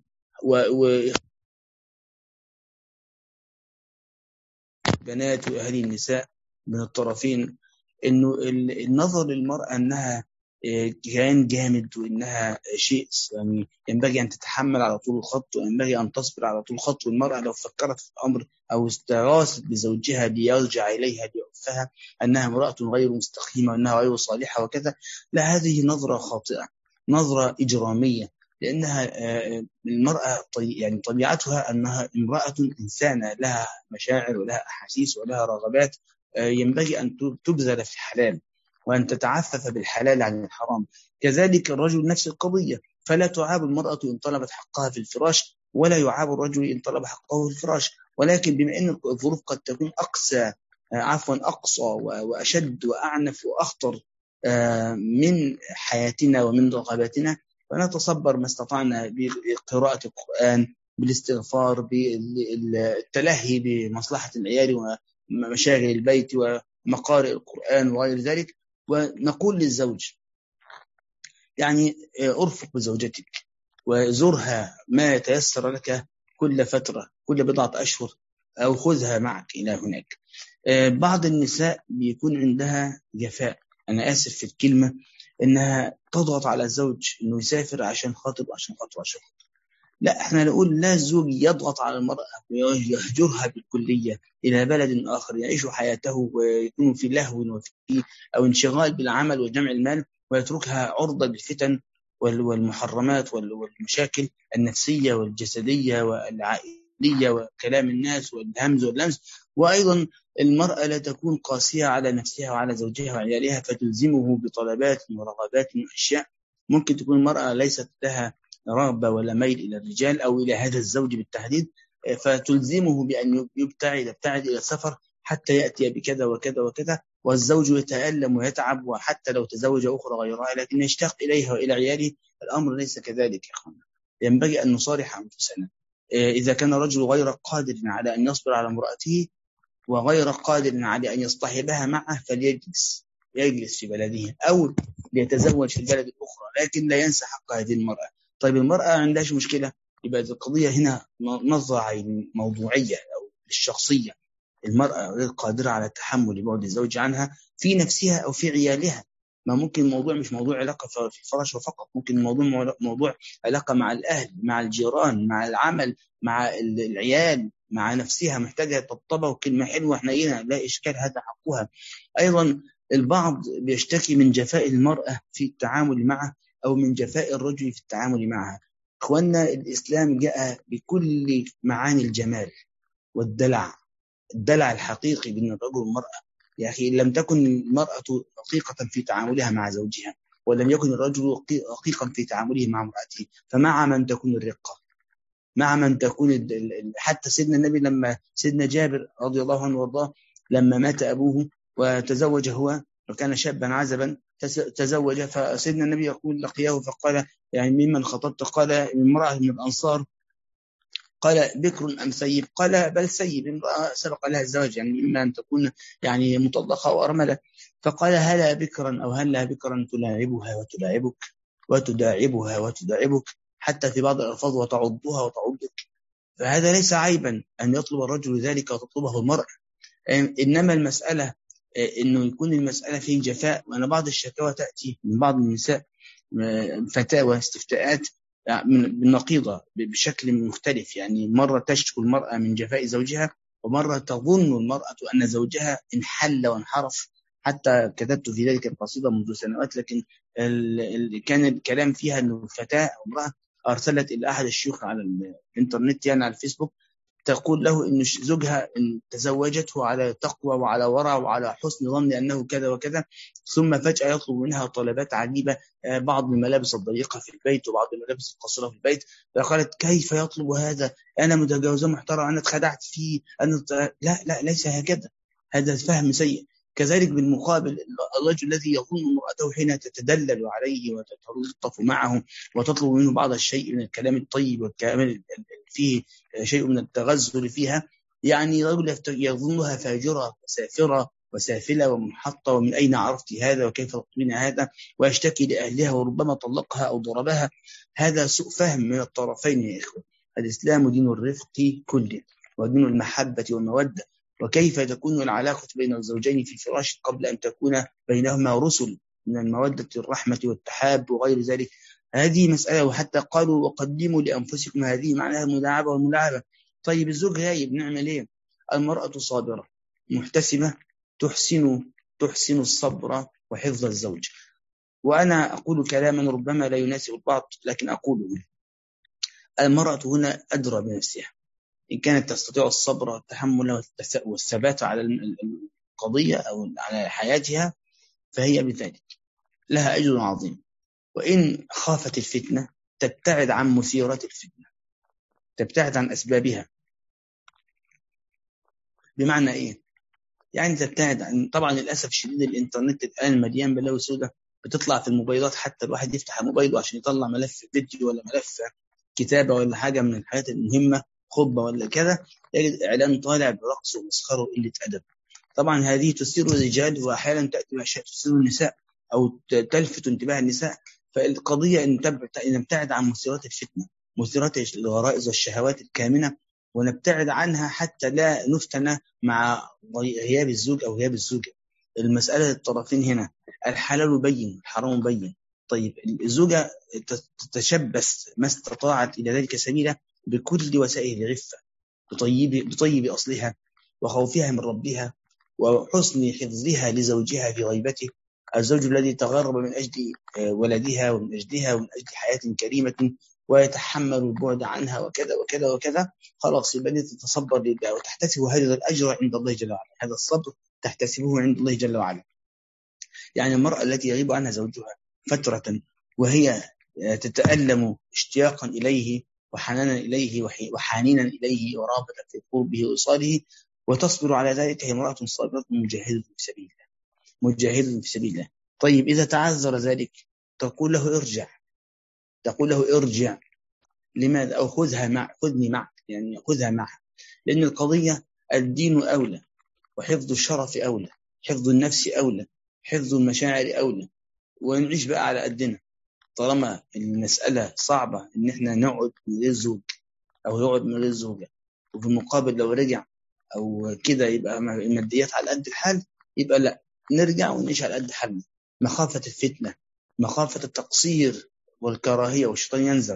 وبنات وأهالي النساء من الطرفين. انه النظر للمرأة انها كيان جامد وانها شيء يعني ينبغي ان تتحمل على طول الخط وينبغي ان تصبر على طول الخط. والمرأة لو فكرت في الامر او استغاثت بزوجها ليرجع اليها ليوفها انها امرأة غير مستقيمة وانها غير صالحة وكذا، لا، هذه نظرة خاطئة، نظرة اجرامية. لانها المرأة يعني طبيعتها انها امرأة انسانة لها مشاعر ولها احاسيس ولها رغبات، ينبغي أن تبذل في الحلال وأن تتعفف بالحلال عن الحرام. كذلك الرجل نفس القضية، فلا تعاب المرأة إن طلبت حقها في الفراش، ولا يعاب الرجل إن طلب حقه في الفراش. ولكن بما أن الظروف قد تكون أقصى وأشد وأعنف وأخطر من حياتنا ومن رغباتنا، فنتصبر ما استطعنا بقراءة القرآن، بالاستغفار، بالتلهي بمصلحة العيال ومشاغل البيت ومقارئ القرآن وغير ذلك. ونقول للزوج يعني ارفق بزوجتك وزرها ما يتيسر لك كل فترة، كل بضعة أشهر، أو خذها معك إلى هناك. بعض النساء بيكون عندها جفاء، أنا آسف في الكلمة، إنها تضغط على الزوج إنه يسافر عشان خاطر عشان خاطر عشان خاطر. لا، احنا نقول لا الزوج يضغط على المرأة ويهجرها بالكلية إلى بلد آخر يعيش حياته ويكون في لهو وفي أو انشغال بالعمل وجمع المال، ويتركها عرضة للفتن والمحرمات والمشاكل النفسية والجسدية والعائلية وكلام الناس والهمز واللمس. وأيضا المرأة لا تكون قاسية على نفسها وعلى زوجها وعيالها فتلزمه بطلبات ورغبات وأشياء ممكن تكون المرأة ليست لها رغبة ولا ميل إلى الرجال أو إلى هذا الزوج بالتحديد، فتلزمه بأن يبتعد إلى السفر حتى يأتي بكذا وكذا وكذا، والزوج يتألم ويتعب وحتى لو تزوج أخرى غيرها لكن يشتاق إليها وإلى عياله. الأمر ليس كذلك يا أخوانا، ينبغي أن نصارح أنفسنا. إذا كان الرجل غير قادر على أن يصبر على امرأته وغير قادر على أن يصطحبها معه يجلس في بلده أو ليتزوج في البلد الأخرى، لكن لا ينسى حق هذه المرأة. طيب المرأة عندهاش مشكلة، يبقى القضية هنا نظرة موضوعية أو الشخصية. المرأة غير قادرة على تحمل بعد الزوج عنها في نفسها أو في عيالها. ما ممكن الموضوع مش موضوع علاقة في الفراش فقط، ممكن الموضوع موضوع علاقة مع الأهل، مع الجيران، مع العمل، مع العيال، مع نفسها محتاجة طبطبة وكلمة حلوة حنينة، لا إشكال، هذا حقها. أيضا البعض بيشتكي من جفاء المرأة في التعامل معه أو من جفاء الرجل في التعامل معها. إخواننا، الإسلام جاء بكل معاني الجمال والدلع، الدلع الحقيقي بين الرجل والمرأة. يا أخي لم تكن المرأة رقيقة في تعاملها مع زوجها، ولم يكن الرجل رقيقا في تعامله مع امرأته، فمع من تكون الرقة؟ مع من تكون حتى سيدنا النبي لما سيدنا جابر رضي الله عنه وارضاه لما مات أبوه وتزوج هو وكان شابا عزبا، تزوج، فسيدنا النبي يقول لقياه فقال يعني ممن خطبت؟ قال امرأة من الأنصار. قال بكر أم سيب؟ قال بل سيب، امرأة سبق لها الزواج، يعني إما أن تكون يعني مطلقة أو أرملة. فقال هلا بكرا أو هلا بكرا تلاعبها وتلاعبك وتداعبها وتداعبك، حتى في بعض الألفاظ وتعضها وتعضك. فهذا ليس عيبا أن يطلب الرجل ذلك وتطلبه المرأة، إنما المسألة إنه يكون المسألة فيه جفاء. وأنا بعض الشكاوى تأتي من بعض النساء فتاوى استفتاءات بالنقيضة بشكل مختلف، يعني مرة تشكو المرأة من جفاء زوجها، ومرة تظن المرأة أن زوجها انحل وانحرف. حتى كتبت في ذلك القصيدة منذ سنوات، لكن كان الكلام فيها أن فتاة أو امرأة أرسلت إلى أحد الشيوخ على الإنترنت، يعني على الفيسبوك، تقول له إن زوجها إن تزوجته على تقوى وعلى ورع وعلى حسن ظن أنه كذا وكذا، ثم فجأة يطلب منها طلبات عجيبة، بعض الملابس الضيقة في البيت وبعض الملابس القصيرة في البيت. فقالت كيف يطلب هذا؟ أنا متجوزة محترمة، أنا اتخدعت فيه، لا ليس هكذا، هذا فهم سيء. كذلك بالمقابل الرجل الذي يظن امرأته حين تتدلل عليه وتتلطف معه وتطلب منه بعض الشيء من الكلام الطيب والكلام فيه شيء من التغزل فيها، يعني رجل يظنها فاجرة وسافرة وسافلة ومنحطة، ومن أين عرفت هذا وكيف تطلبين هذا، ويشتكي لأهلها وربما طلقها أو ضربها. هذا سوء فهم من الطرفين يا إخوة. الإسلام دين الرفق كله ودين المحبة والمودة. وكيف تكون العلاقة بين الزوجين في الفراش قبل أن تكون بينهما رسل من المودة الرحمة والتحاب وغير ذلك؟ هذه مسألة. وحتى قالوا وقدموا لأنفسكم، هذه معناها المداعبة والملاعبة. طيب الزوج غايب نعمل ايه؟ المرأة صابرة محتسبة تحسن الصبر وحفظ الزوج. وأنا أقول كلاما ربما لا يناسب البعض، لكن أقوله: المرأة هنا أدرى بنفسها. إن كانت تستطيع الصبر والتحمل والثبات على القضية أو على حياتها فهي بذلك لها أجر عظيم. وإن خافت الفتنة تبتعد عن مثيرة الفتنة، تبتعد عن أسبابها. بمعنى إيه؟ يعني تبتعد عن، طبعا للأسف الشديد الإنترنت الآن مليان بلاوي سودة بتطلع في الموبايلات، حتى الواحد يفتح موبايله عشان يطلع ملف فيديو ولا ملف كتابة ولا حاجة من الحاجات المهمة، خطبة ولا كذا، يجد إعلان طالع برقص ومسخرة وقلة أدب. طبعا هذه تثير الرجال، وأحيانا تأتي بأشياء تثير النساء أو تلفت انتباه النساء. فالقضية أن نبتعد عن مثيرات الفتنة، مثيرات الغرائز والشهوات الكامنة، ونبتعد عنها حتى لا نفتن مع غياب الزوج أو غياب الزوجة. المسألة الطرفين هنا، الحلال بين الحرام بين. طيب الزوجة تتشبث ما استطاعت إلى ذلك سبيلا بكل وسائل العفة، بطيب أصلها وخوفها من ربها وحسن حفظها لزوجها في غيبته. الزوج الذي تغرب من أجل ولدها ومن أجلها ومن أجل حياة كريمة ويتحمل البعد عنها وكذا وكذا وكذا، خلاص يبقى تتصبر لله وتحتسب هذا الأجر عند الله جل وعلا. هذا الصبر تحتسبه عند الله جل وعلا. يعني المرأة التي يغيب عنها زوجها فترة وهي تتألم اشتياقا إليه وحنانا إليه وحنينا إليه ورغبة في قربه وإيصاله وتصبر على ذلك، هي امرأة صابرة مجاهدة في سبيل الله، مجاهدة في سبيل الله. طيب إذا تعذر ذلك تقول له ارجع. لماذا؟ أو خذني معك، يعني خذها معها. لأن القضية الدين أولى، وحفظ الشرف أولى، حفظ النفس أولى، حفظ المشاعر أولى. ونعيش بقى على قدنا. طالما المسألة صعبة إن إحنا نقعد من غير زوج أو يقعد من غير زوجة، وفي المقابل لو رجع أو كده يبقى الماديات على قد الحال، يبقى لا، نرجع ونعيش على قد حالنا، مخافة الفتنة، مخافة التقصير والكراهية والشيطان ينزل.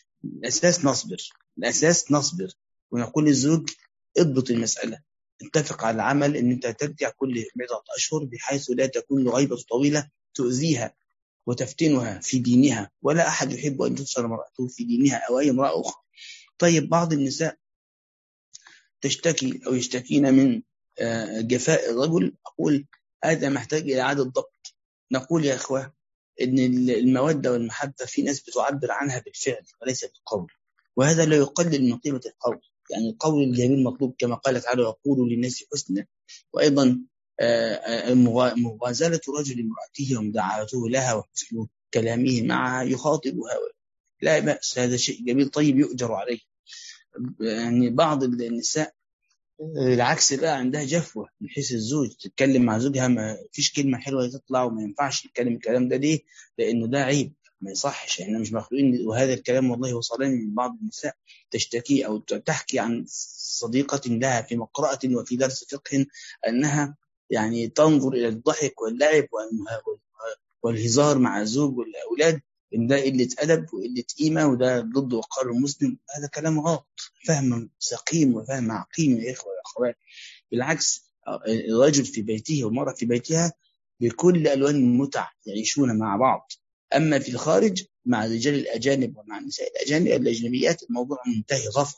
الأساس نصبر ونقول للزوج اضبط المسألة، اتفق على العمل ان انت ترجع كل 100 اشهر بحيث لا تكون له غيبة طويلة تؤذيها وتفتنها في دينها، ولا احد يحب ان تفسر امرأته في دينها او اي امرأة اخرى. طيب بعض النساء تشتكي او يشتكين من جفاء الرجل، اقول هذا محتاج الى اعادة ضبط. نقول يا اخوة ان المودة والمحبة في ناس بتعبر عنها بالفعل وليس بالقول، وهذا لا يقلل من قيمة القول. يعني القول الجميل مطلوب كما قال تعالى وقولوا للناس حسنا. وأيضا مغازلة رجل امرأته ومداعبته لها وحسن كلامه معها يخاطبها لا بأس، هذا شيء جميل طيب يؤجر عليه. يعني بعض النساء العكس بقى، عندها جفوة من حيث الزوج، تتكلم مع زوجها ما فيش كلمة حلوة تطلع، وما ينفعش تتكلم الكلام ده. ليه؟ لأنه ده عيب، ما يصحش، احنا مش مخلوقين. وهذا الكلام والله وصلني من بعض النساء تشتكي أو تحكي عن صديقة لها في مقرأة وفي درس فقه أنها يعني تنظر إلى الضحك واللعب والهزار مع الزوج والأولاد إن ده قلة أدب وقلة قيمة وده ضد وقار المسلم. هذا كلام غلط، فهم سقيم وفهم عقيم يا إخوة يا أخوات. بالعكس، الرجل في بيته والمرأة في بيتها بكل ألوان المتع يعيشون مع بعض. أما في الخارج مع الرجال الأجانب ومع النساء الأجانب الأجنبيات الموضوع منتهي، غفر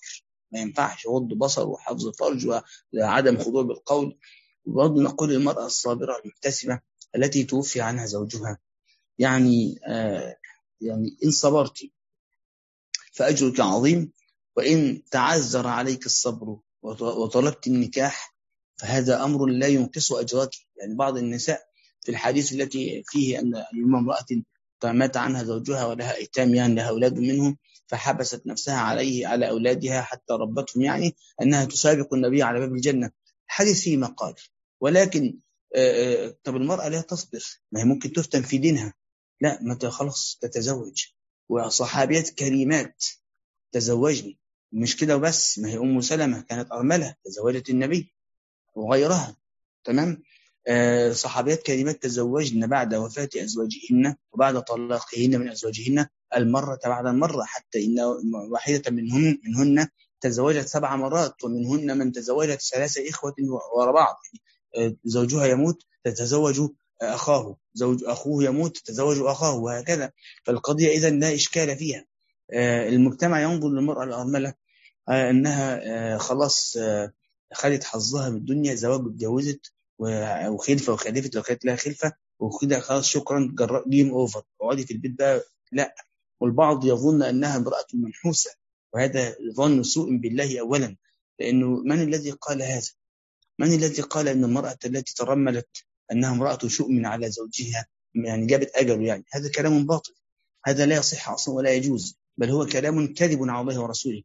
ما ينفعش غض بصر وحفظ فرج وعدم خضوع بالقول. وبرضه نقول للمرأة الصابرة المحتسبة التي توفي عنها زوجها، يعني يعني إن صبرت فأجرك عظيم، وإن تعذر عليك الصبر وطلبت النكاح فهذا أمر لا ينقص أجرك. يعني بعض النساء في الحديث التي فيه أن امرأة مات عنها زوجها ولها أيتام، يعني لها أولاد منهم، فحبست نفسها عليه على أولادها حتى ربتهم، يعني أنها تسابق النبي على باب الجنة. الحديث فيه مقال، ولكن طب المرأة لا تصبر، ما هي ممكن تفتن في دينها، لا متى خلاص تتزوج. وصحابيات كريمات تزوجني، مش كده وبس، ما هي أم سلمة كانت أرملة تزوجت النبي وغيرها، تمام. صحابيات كريمات تزوجن بعد وفاة أزواجهن وبعد طلاقهن من أزواجهن المرة بعد المرة، حتى إن واحدة منهن تزوجت 7 مرات، ومنهن من تزوجت 3 إخوة وراء بعض. زوجها يموت تتزوج أخاه، زوج أخوه يموت تتزوج أخاه، وهكذا. فالقضية إذن لا إشكال فيها. المجتمع ينظر للمرأة الأرملة أنها خلاص خدت حظها من الدنيا، زواج اتجوزت وخلفة وخلفت لو كانت لها خلفة، وكده خلاص شكرا جيم أوفر، اقعدي في البيت بقى. لا، والبعض يظن أنها امرأة منحوسة، وهذا ظن سوء بالله أولا، لأنه من الذي قال هذا؟ من الذي قال أن المرأة التي ترملت أنها امرأة شؤم على زوجها، يعني جابت أجله؟ يعني هذا كلام باطل، هذا لا يصح أصلا ولا يجوز، بل هو كلام كذب على الله ورسوله.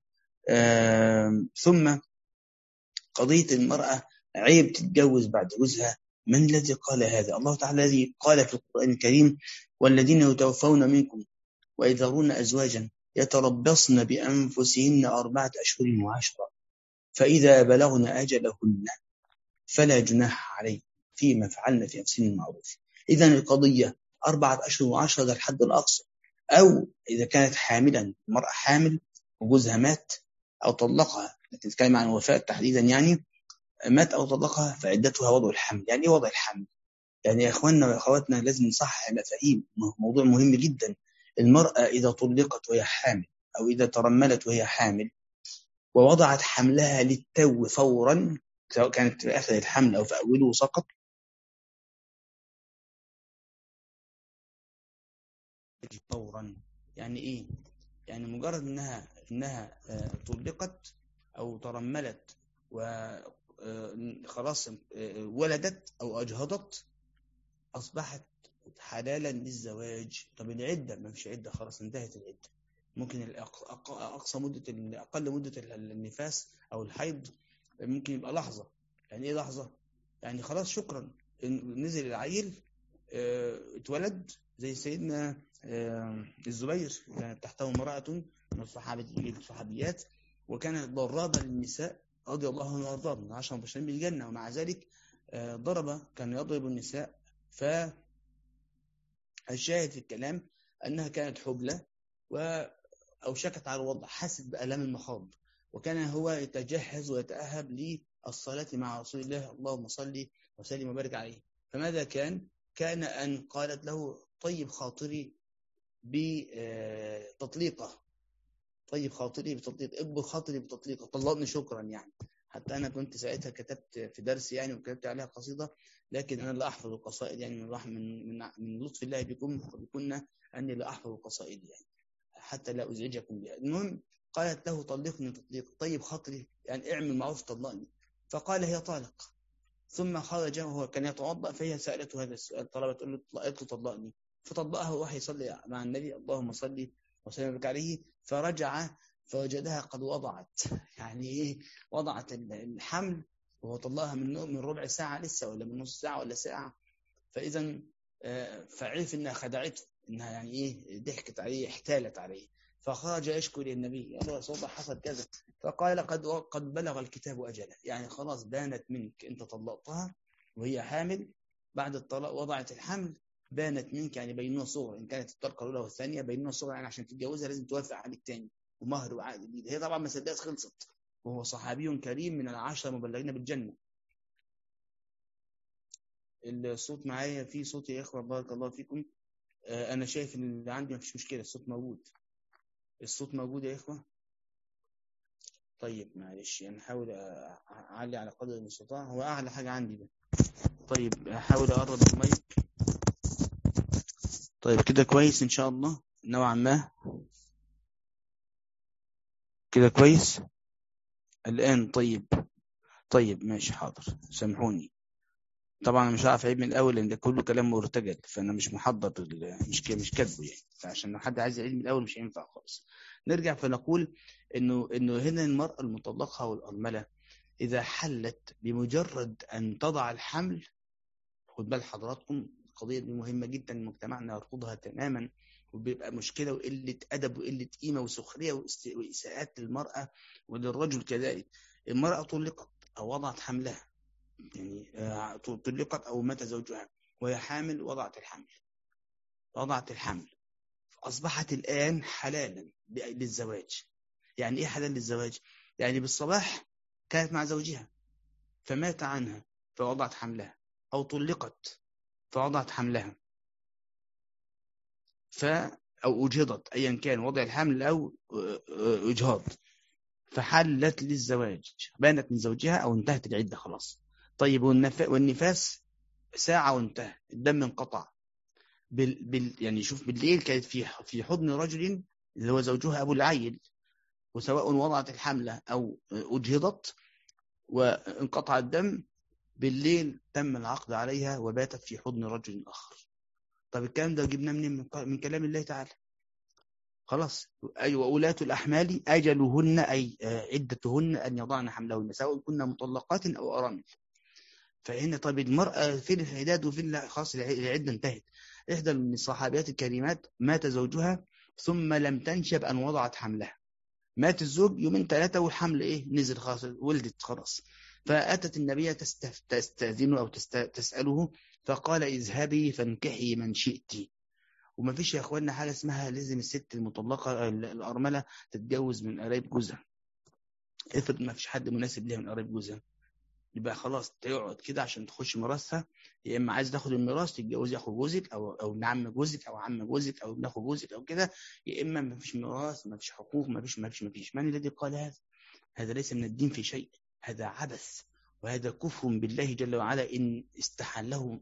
ثم قضية المرأة عيب تتجوز بعد جوزها، من الذي قال هذا؟ الله تعالى الذي قال في القرآن الكريم: والذين يتوفون منكم ويذرون أزواجا يتربصن بأنفسهن 4 أشهر وعشرا فإذا بلغن أجلهن فلا جناح عليكم فيما فعلن في أنفسهن المعروف. إذا القضية 4 أشهر وعشرة ده الحد الأقصى. أو إذا كانت حاملا، المرأة حامل وجوزها مات أو طلقها، نتكلم عن وفاة تحديدا، يعني مات أو طلقها فعدتها وضع الحمل. يعني إيه وضع الحمل؟ يعني يا إخواننا وأخواتنا لازم نصحح المفاهيم، موضوع مهم جدا. المرأة إذا طلقت وهي حامل، أو إذا ترملت وهي حامل ووضعت حملها للتو فورا، سواء كانت في آخر الحمل أو في أوله سقط، فورا. يعني إيه؟ يعني مجرد إنها طلقت أو ترملت وخلاص ولدت أو أجهضت، أصبحت حلالا للزواج. طب العدة، ما فيش عدة، خلاص انتهت العدة. ممكن أقصى مدة، أقل مدة النفاس أو الحيض ممكن يبقى لحظة. يعني إيه لحظة؟ يعني خلاص شكرا، نزل العيل، اتولد، زي سيدنا الزبير، كانت تحته امرأة من الصحابيات، وكانت ضرابة للنساء رضي الله عنها وارضاها، من 10 مبشرين بالجنة، ومع ذلك كان يضرب النساء. فالشاهد في الكلام أنها كانت حبلى وأوشكت على الوضع، حست بألام المخاض، وكان هو يتجهز ويتأهب للصلاة مع رسول الله، اللهم صل وسلم وبارك عليه. فماذا كان أن قالت له: طيب خاطري بتطليقه، طيب خاطري بتطليق، اكبر خاطري بتطليقه، طلقني شكرا. يعني حتى أنا كنت ساعتها كتبت في درس يعني، وكتبت عليها قصيدة، لكن أنا لا أحفظ القصائد، يعني من لطف الله بكم أني لا أحفظ القصائد، يعني حتى لا أزعجكم بها. المهم قالت له: طلقني تطليق، طيب خاطري، يعني اعمل معروف طلقني. فقال: هي طالق. ثم خرج وهو كان يتوضأ، فهي سألته هذا السؤال، طلبت تقول له، قالت له: طلقني. فطلقها وهو يصلي مع النبي، اللهم صل وسلم عليه. فرجع فوجدها قد وضعت. يعني ايه وضعت الحمل؟ وهو طلقها من ربع ساعة لسه، ولا من نص ساعة ولا ساعة. فإذا فعرف انها خدعته، انها يعني ايه ضحكت عليه، احتالت عليه. فخرج يشكو للنبي: يا رسول الله حصل كذا. فقال: قد بلغ الكتاب أجله، يعني خلاص بانت منك، انت طلقتها وهي حامل، بعد الطلاق وضعت الحمل، بانت منك، يعني بينونة صغرى، ان كانت الطلقة الاولى والثانيه بينونة صغرى، يعني عشان تتجوزها لازم توافق عليك تاني ومهر وعقد جديد. هي طبعا ما صدقت، خلصت، وهو صحابي كريم من ال10 المبلغين بالجنة. الصوت معايا، في صوت يا اخوة؟ بارك الله فيكم. انا شايف ان اللي عندي ما فيش مشكلة، الصوت موجود، الصوت موجود يا اخوة. طيب معلش يعني احاول اعلي على قدر المستطاع، هو اعلى حاجه عندي ده. طيب احاول اقرب المايك. طيب كده كويس ان شاء الله نوعا ما، كده كويس الان. طيب طيب ماشي حاضر، سامحوني. طبعا انا مش هعرف اعيد من الاول لان ده كله كلام مرتجل، فانا مش محضر مش كاتبه يعني، فعشان لو حد عايز يعيد من الاول مش هينفع خالص. نرجع فنقول انه هنا المراه المطلقه والارمله اذا حلت بمجرد ان تضع الحمل، خد بال حضراتكم القضيه دي مهمه جدا، مجتمعنا يرفضها تماما، وبيبقى مشكله وقله ادب وقله قيمه وسخريه واساءات للمراه وللرجل كذلك. المراه طلقت او وضعت حملها، يعني طلقت أو مات زوجها وهي حامل، وضعت الحمل أصبحت الآن حلالا للزواج. يعني إيه حلال للزواج؟ يعني بالصباح كانت مع زوجها فمات عنها فوضعت حملها، أو طلقت فوضعت حملها أو أجهضت، أيا كان وضع الحمل أو إجهاض، فحلت للزواج، بانت من زوجها أو انتهت العدة خلاص. طيب والنفاس ساعة وانتهى، الدم انقطع. يعني شوف بالليل كانت في حضن رجل اللي هو زوجها أبو العيل، وسواء وضعت الحملة أو أجهضت وانقطع الدم، بالليل تم العقد عليها وباتت في حضن رجل آخر. طب الكلام ده جبناه من كلام الله تعالى. خلاص أيوة، وأولاة الأحمال أجلهن أي عدتهن أن يضعن حملهن سواء كن مطلقات أو أرامل. فهنا طب المرأة فين الحداد وفين خلاص العدة انتهت. إحدى من الصحابيات الكريمات مات زوجها ثم لم تنشب أن وضعت حملها، مات الزوج يومين ثلاثة والحمل إيه نزل خلاص، ولدت خلاص. فأتت النبي تستأذنه أو تسأله، فقال اذهبي فانكحي من شئت. وما فيش يا أخواننا حاجة اسمها لازم الست المطلقة الأرملة تتجوز من قرايب جوزها. افرض ما فيش حد مناسب ليها من قرايب جوزها، يبقى خلاص تقعد كده عشان تخش ميراثها. يا اما عايز تاخد الميراث تتجوزي اخو جوزك او ابن عم جوزك او عم جوزك او ابن اخو جوزك او كده، يا اما ما فيش ميراث، ما فيش حقوق، ما فيش. من الذي قال هذا؟ هذا ليس من الدين في شيء، هذا عبث، وهذا كفر بالله جل وعلا إن استحله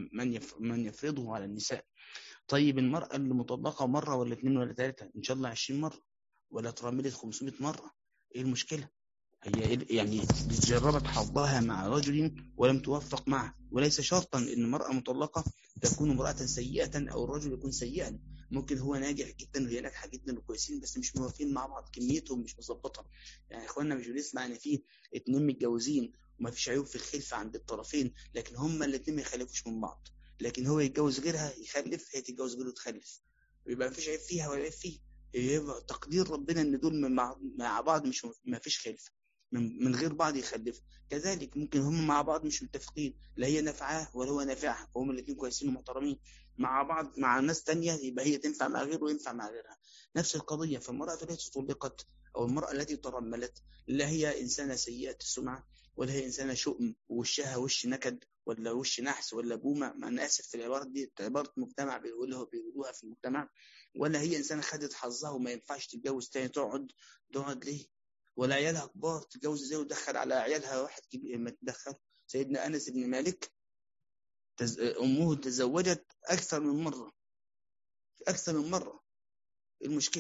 من يفرضه على النساء. طيب المرأة المطلقة مرة ولا اثنين ولا ثلاثة، إن شاء الله 20 مرة ولا ترملت 500 مرة، إيه المشكلة؟ هي يعني جربت حظها مع رجل ولم توفق معه، وليس شرطا ان المرأة مطلقة تكون امرأة سيئة او الرجل يكون سيئا. ممكن هو ناجح جدا وهي ناجحة جدا وكويسين بس مش موافقين مع بعض، كميتهم مش مظبطة. يعني اخواننا مش بنسمع ان في اتنين متجوزين وما فيش عيوب في الخلفة عند الطرفين، لكن هما الاتنين ما يخلفوش من بعض، لكن هو يتجوز غيرها يخلف، هي تتجوز غيره تخلف، ويبقى ما فيش عيب فيها ولا عيب فيه. يبقى تقدير ربنا ان دول مع بعض مش ما فيش خلفة، من غير بعض يخلفوا. كذلك ممكن هم مع بعض مش متفقين، لا هي نافعاه ولا هو نافعها، وهم الاثنين كويسين ومحترمين مع بعض مع ناس تانية، يبقى هي تنفع مع غيره وينفع مع غيرها. نفس القضية. فالمرأة التي طلقت أو المرأة التي ترملت لا هي إنسانة سيئة السمعة، ولا هي إنسانة شؤم ووشها وش نكد ولا وش نحس ولا بومة، ما أنا آسف في العبارة دي، عبارة مجتمع بيقولوها في المجتمع، ولا هي إنسانة خدت حظها وما ينفعش تتجوز تاني. تقعد ليه؟ ولا عيالها كبار تتجوز ازاي وتدخل على عيالها واحد كبير؟ ما تدخل. سيدنا انس بن مالك امه تزوجت اكثر من مره. المشكله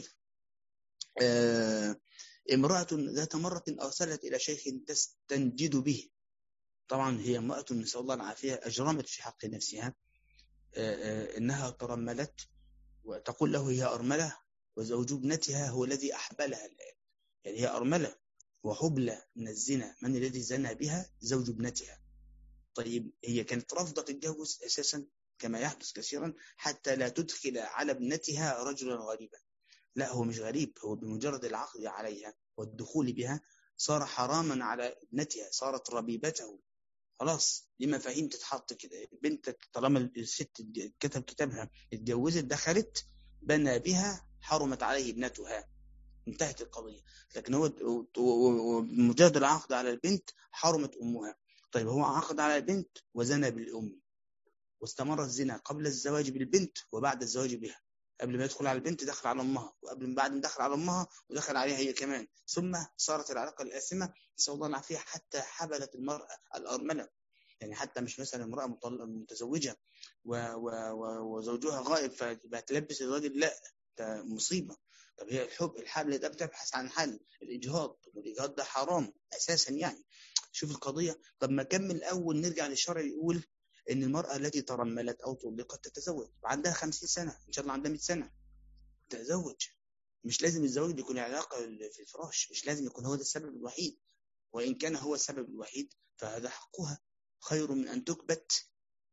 امراه ذات مره ارسلت الى شيخ تستنجد به، طبعا هي امراه نسال الله العافيه اجرمت في حق نفسها، انها ترملت وتقول له هي ارمله وزوج ابنتها هو الذي احبلها الان. يعني هي ارمله وحبلى من الزنا، من الذي زنى بها؟ زوج ابنتها. طيب هي كانت رافضة تتجوز أساسا كما يحدث كثيرا حتى لا تدخل على ابنتها رجلا غريبا. لا هو مش غريب، هو بمجرد العقد عليها والدخول بها صار حراما على ابنتها، صارت ربيبته خلاص. دي مفاهيم تتحط كده. بنتك طالما الست كتب كتابها اتجوزت دخلت بنى بها حرمت عليه ابنتها، انتهت القضية. لكن هو بمجرد العقد على البنت حرمت أمها. طيب هو عقد على البنت وزنى بالأم، واستمر الزنا قبل الزواج بالبنت وبعد الزواج بها. قبل ما يدخل على البنت دخل على امها، وقبل ما بعد ما دخل على امها ودخل عليها هي كمان، ثم صارت العلاقه الآثمه نسأل الله العافيه حتى حبلت المراه الارمله. يعني حتى مش مثلا امراه متزوجه وزوجها غائب فتلبس الراجل، لا، ده مصيبه. طب هي الحبل ده بتبحث عن حل الاجهاض، والاجهاض ده حرام اساسا يعني. شوف القضيه. طب ما كمل الاول، نرجع للشرع يقول ان المراه التي ترملت او طلقت تتزوج وعندها 50 سنه، ان شاء الله عندها 100 سنه تتزوج. مش لازم الزواج يكون علاقه في الفراش، مش لازم يكون هو ده السبب الوحيد، وان كان هو السبب الوحيد فهذا حقها، خير من ان تكبت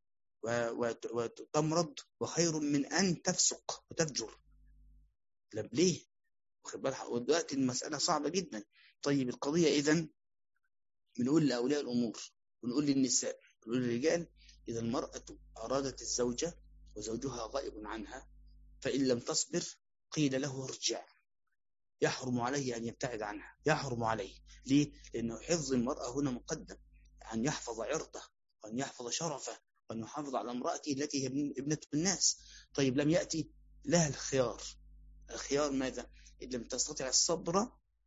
وتمرض، وخير من ان تفسق وتفجر. طب ليه؟ واخد بالك؟ ودلوقتي المساله صعبه جدا. طيب القضيه اذا بنقول لاولياء الامور، ونقول للنساء، ونقول للرجال: اذا المراه ارادت الزوجه وزوجها غائب عنها فان لم تصبر قيل له ارجع، يحرم عليه أن يبتعد عنها، يحرم عليه. ليه؟ لأنه حفظ المرأة هنا مقدم، أن يحفظ عرضه، وأن يحفظ شرفه، وأن يحافظ على امرأته التي هي ابنة الناس. طيب لم يأتي لها الخيار. الخيار ماذا؟ إن لم تستطع الصبر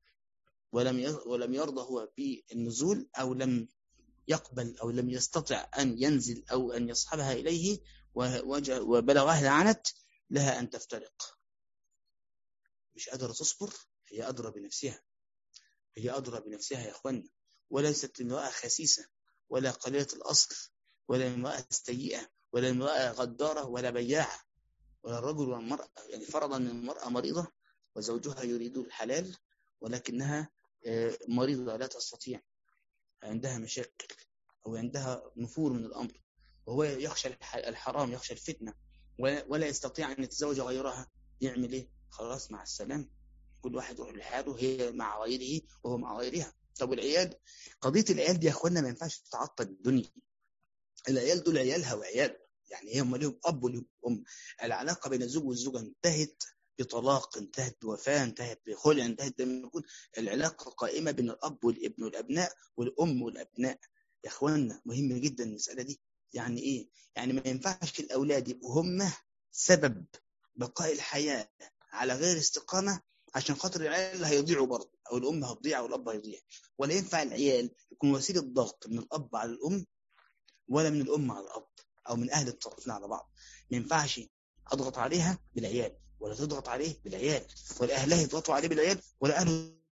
ولم يرضى هو بالنزول، أو لم يقبل أو لم يستطع أن ينزل أو أن يصحبها إليه وبلغ أهل عنت، لها أن تفترق. مش قادرة تصبر، هي أدرى بنفسها، هي أدرى بنفسها يا أخوانا. وليست امرأة خسيسة، ولا قليلة الأصل، ولا امرأة سيئة، ولا امرأة غدارة، ولا بياعة، ولا الرجل ولا المرأة. يعني فرضا أن المرأة مريضة وزوجها يريد الحلال، ولكنها مريضة لا تستطيع، عندها مشاكل أو عندها نفور من الأمر، وهو يخشى الحرام، يخشى الفتنة، ولا يستطيع أن يتزوج غيرها، يعمل إيه؟ خلاص مع السلامة، كل واحد يروح لحاله، هي مع غيره وهو مع غيرها. طب والعيال؟ قضية العيال دي يا أخوانا ما ينفعش تتعطل الدنيا. العيال دول عيالها وعيال، يعني هم لهم أب ولهم أم. العلاقة بين الزوج والزوجة انتهت بطلاق، انتهت بوفاة، انتهت بخلع، انتهت لما يكون العلاقة قائمة بين الأب والابن والأبناء والأم والأبناء. يا أخوانا مهم جدا المسألة دي. يعني إيه؟ يعني ما ينفعش الأولاد يبقوا هم سبب بقاء الحياة على غير استقامة عشان خاطر العيال اللي هيضيعوا برضه، أو الأم هتضيع أو الأب هيضيع. ولا ينفع العيال يكون وسيلة ضغط من الأب على الأم، ولا من الأم على الأب، أو من أهل الطرفين على بعض. ما ينفعش أضغط عليها بالعيال، ولا تضغط عليه بالعيال، ولا أهله يضغطوا عليه بالعيال، ولا أهله